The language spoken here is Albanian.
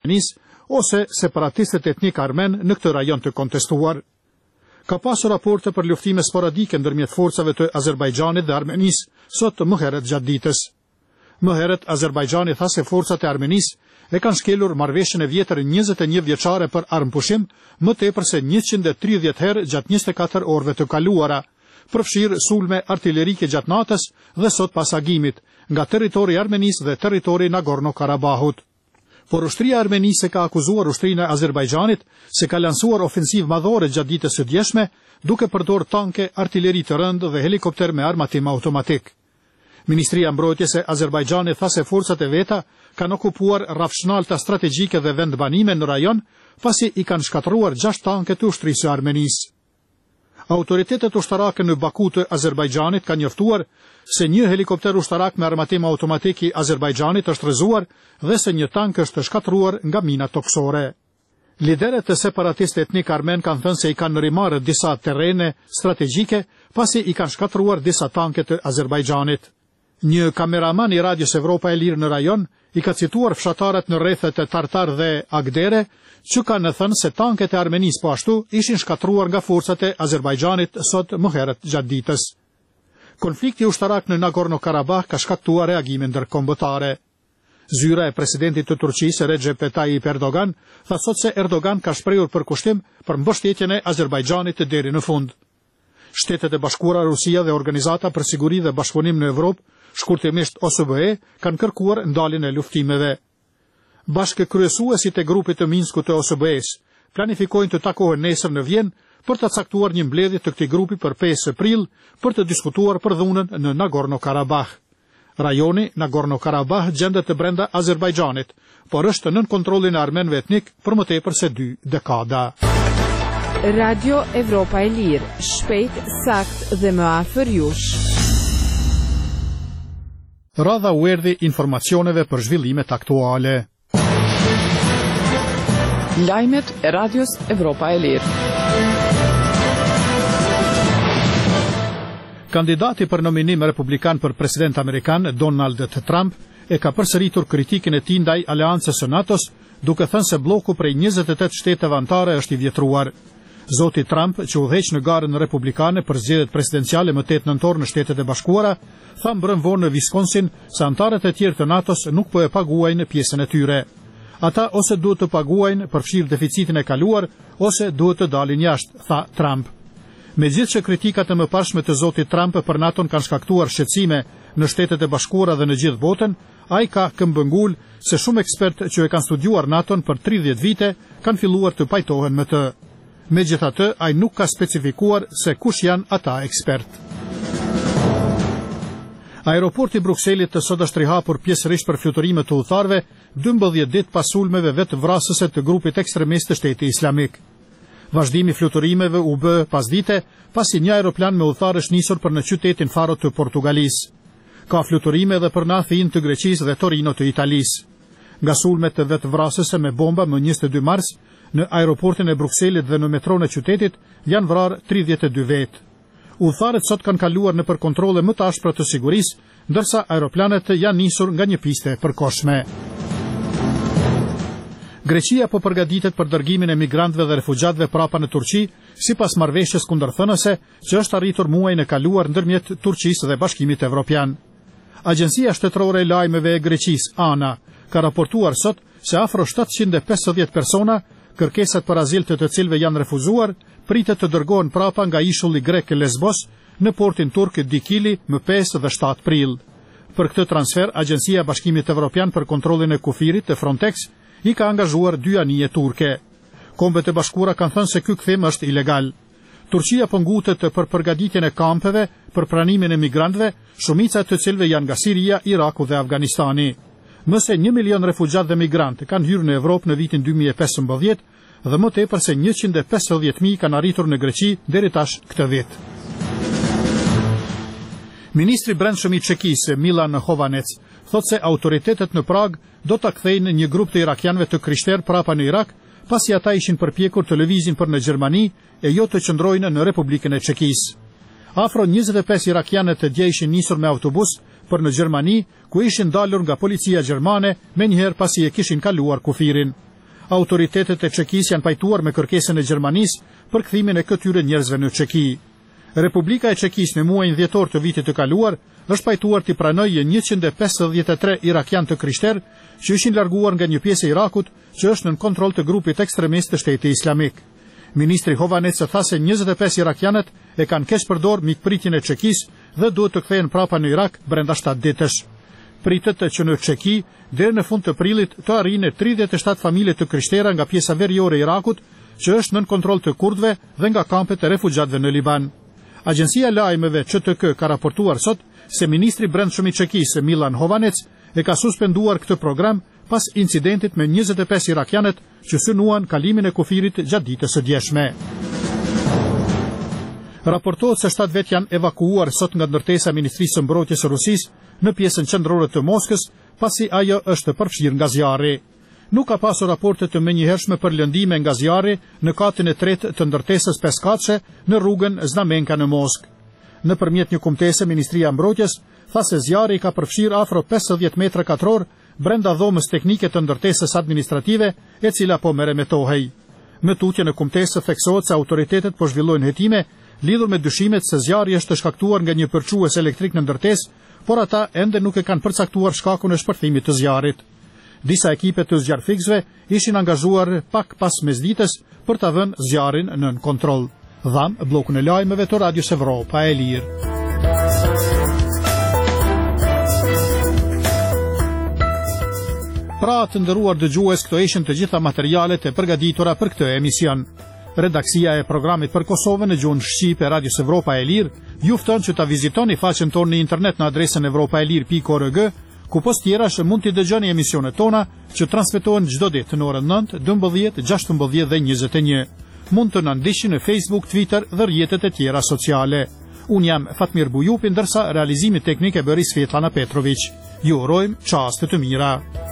Armenisë ose separatistët etnik armen në këtë rajon të kontestuar. Ka pasur raporte për luftime sporadike ndërmjet forcave të Azerbajxhanit dhe Armenisë sot më herët gjatë ditës. Më herët Azerbajxhani tha se forcat e Armenisë e kanë shkelur marrëveshjen e vjetër 21 vjeçare për armpushim më tepër se 130 herë gjatë 24 orëve të kaluara, përfshirë sulme artillerike gjatë natës dhe sot pas agimit nga territori i Armenisë dhe territori i Nagorno-Karabahut. Por ushtria armenise ka akuzuar ushtrinë e Azerbajxhanit se ka lansuar ofensivë madhore gjatë ditës së djeshme, duke përdorur tanke, artilleri të rëndë dhe helikopter me armatim automatik. Ministria e Mbrojtjes e Azerbajxhanit tha se forcat e veta kanë okupuar rrafshnalta strategjike dhe vendbanime në rajon, pasi i kanë shkatëruar 6 tanke të ushtrisë së Armenisë. Autoritetet ushtarake në Baku të Azerbajxhanit kanë njoftuar se një helikopter ushtarak me armatim automatik i Azerbajxhanit është rrëzuar dhe se një tank është shkatëruar nga mina toksore. Liderët e separatistë etnik armen kanë thënë se i kanë rimarrë disa terrene strategjike pasi i kanë shkatëruar disa tanke të Azerbajxhanit. Një kameraman i Radios Evropa e Lirë në rajon i ka cituar fshatarët në rrethet e Tartar dhe Agdere, që kanë thënë se tanket e Armenisë po ashtu ishin shkatëruar nga forcat e Azerbajxhanit sot më herët gjatë ditës. Konflikti ushtarak në Nagorno-Karabakh ka shkaktuar reagime ndërkombëtare. Zyra e presidentit të Turqisë, Recep Tayyip Erdogan, tha sot se Erdogan ka shprehur përkushtim për mbështetjen e Azerbajxhanit deri në fund. Shtetet e Bashkuara, Rusia dhe Organizata për Siguri dhe Bashkëpunim në Evropë, shkurtimisht OSBE, kanë kërkuar ndaljen e luftimeve. Bashkëkryesuesit e grupit të Minskut të OSBE-s planifikojnë të takohen nesër në Vjenë për të caktuar një mbledhje të këtij grupi për 5 prill për të diskutuar për dhunën në Nagorno-Karabakh. Rajoni Nagorno-Karabakh gjendet të brenda Azerbajxhanit, por është nën kontrollin e armenëve etnik për më tepër se 2 dekada. Radio Evropa e Lirë, shpejt, sakt dhe më afër jush. Radha u erdhi informacioneve për zhvillimet aktuale. Lajmet e Radios Evropa e Lirë. Kandidati për nominim republikan për president amerikan, Donald Trump, e ka përsëritur kritikin e tij ndaj aleancës së NATO-s, duke thënë se bloku prej 28 shtete anëtare është i vjetruar. Zoti Trump, që udhëheq në garën republikane për zgjedhjet presidenciale më 8 nëntor në Shtetet e Bashkuara, tha mbrëm vonë në Wisconsin se anëtarët e tjerë të NATO-s nuk po e paguajnë pjesën e tyre. Ata ose duhet të paguajnë përfshirë deficitin e kaluar, ose duhet të dalin jashtë, tha Trump. Megjithëse kritikat e mëparshme të zotit Trump për NATO-n kanë shkaktuar shqetësime në Shtetet e Bashkuara dhe në gjithë botën, ai ka këmbëngul se shumë ekspertë që e kanë studiuar NATO-n për 30 vite kanë filluar të pajtohen me të. Megjithatë, ai nuk ka specifikuar se kush janë ata ekspertë. Aeroporti i Brukselit të sot është rihapur pjesërisht për fluturime të udhëtarëve 12 ditë pas sulmeve vetë vrasëse të grupit ekstremist të Shtetit Islamik. Vazhdimi i fluturimeve u bë pas dite, pasi një aeroplan me udhëtarë është nisur për në qytetin Faro të Portugalisë. Ka fluturime edhe për në Athinë të Greqisë dhe Torino të Italisë. Nga sulmet të vetë vrasëse me bomba më 22 mars, në aeroportin e Brukselit dhe në metron e qytetit janë vrarë 32 vetë. Udhëtarët sot kanë kaluar në për kontrole më të ashpra të sigurisë, ndërsa aeroplanet janë nisur nga një piste përkohshme. Greqia po përgatitet për dërgimin e migrantëve dhe refugjatëve prapa në Turqi, sipas marrëveshjes kundërthënëse që është arritur muajin e kaluar ndërmjet Turqisë dhe Bashkimit Evropian. Agjencia shtetërore e lajmeve e Greqisë, ANA, ka raportuar sot se afro 750 persona, kërkesat për azil të cilëve janë refuzuar, pritet të dërgohen prapa nga ishulli grek Lesbos në portin turk Dikili më 5 dhe 7 prill. Për këtë transfer, Agjencia e Bashkimit Evropian për kontrollin e kufirit të Frontex i ka angazhuar 2 anije turke. Kombet e Bashkuara kanë thënë se ky kthim është ilegal. Turqia po ngutet për përgatitjen e kampeve për pranimin e migrantëve, shumica të cilëve janë nga Siria, Iraku dhe Afganistani. Më se 1 milion refugjat dhe migrantë kanë hyrë në Evropë në vitin 2015 dhe më tepër se 150.000 kanë arritur në Greqi deri tash këtë vit. Ministri brendshëm i Çekisë, Milan Hovanec, thotë se autoritetet në Prag do ta kthejnë një grup të irakianëve të krishterë prapa në Irak, pasi ata ishin përpjekur të lëvizin për në Gjermani e jo të qëndrojnë në Republikën e Çekisë. Afro 25 irakianë të dje ishin nisur me autobus për në Gjermani, ku ishin dalur nga policia gjermane menjëherë pasi e kishin kaluar kufirin. Autoritetet e Çekisë janë pajtuar me kërkesën e Gjermanisë për kthimin e këtyre njerëzve në Çeki. Republika e Çekisë në muajin dhjetor të vitit të kaluar është pajtuar t'i pranojë 153 irakian të krishterë që ishin larguar nga një pjesë e Irakut që është nën kontroll të grupit ekstremist të Shtetit Islamik. Ministri Hovanec tha se 25 irakianët e kanë keq përdor mikpritjen e Çekisë dhe duhet të kthehen prapa në Irak brenda 7 ditësh. Pritet që në Çeki deri në fund të prillit të arrijnë 37 familje të krishtera nga pjesa veriore e Irakut që është nën kontroll të kurdëve dhe nga kampet e refugjatëve në Liban. Agjencia e lajmeve QTK ka raportuar sot se ministri brendshëm i Çekisë Milan Hovanec e ka suspenduar këtë program pas incidentit me 25 irakianët që synuan kalimin e kufirit gjatë ditës së djeshme. Raportohet se 7 vet janë evakuuar sot nga ndërtesa e Ministrisë së Mbrojtjes së Rusisë në pjesën qendrore të Moskës, pasi ajo është përfshirë nga zjarri. Nuk ka pasur raporte të menjëhershme për lëndime nga zjarri në katin e tretë të ndërtesës Peskatshe në rrugën Znamenka në Moskë. Nëpërmjet një kumtese, Ministria e Mbrojtjes tha se zjarri ka përfshirë afro 50 metra katror brenda dhomës teknike të ndërtesës administrative, e cila po merremetohej. Në tutje në kumtesë theksohet se autoritetet po zhvillojnë hetime lidhur me dyshimet se zjarri është shkaktuar nga një përçues elektrik në ndërtesë, por ata ende nuk e kanë përcaktuar shkakun e shpërthimit të zjarrit. Disa ekipe të zjarfikësve ishin angazhuar pak pas mesdites për ta vënë zjarrin nën kontroll. Dham bllokun e lajmeve të Radios Evropa e Lirë. Pra të nderuar dëgjues, këto ishin të gjitha materialet e përgatitura për këtë emision. Redaksia e programit për Kosovën në gjuhën shqipe e Radios Evropa e Lirë ju fton që ta vizitoni faqen tonë në internet në adresën europaelir.org, ku post tjerash mund t'i dëgjoni emisionet tona që transmetohen çdo ditë në orën 9, 12, 16 dhe 21. Mund të na ndiqni në Facebook, Twitter dhe rrjetet e tjera sociale. Unë jam Fatmir Bujupi, ndërsa realizimi teknik e bëri Svetlana Petrović. Ju urojmë çaste të mira.